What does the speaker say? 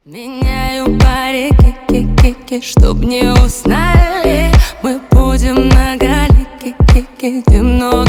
Меняю парики, ки-ки-ки, чтоб не узнали. Мы будем многолики, ки-ки, ты много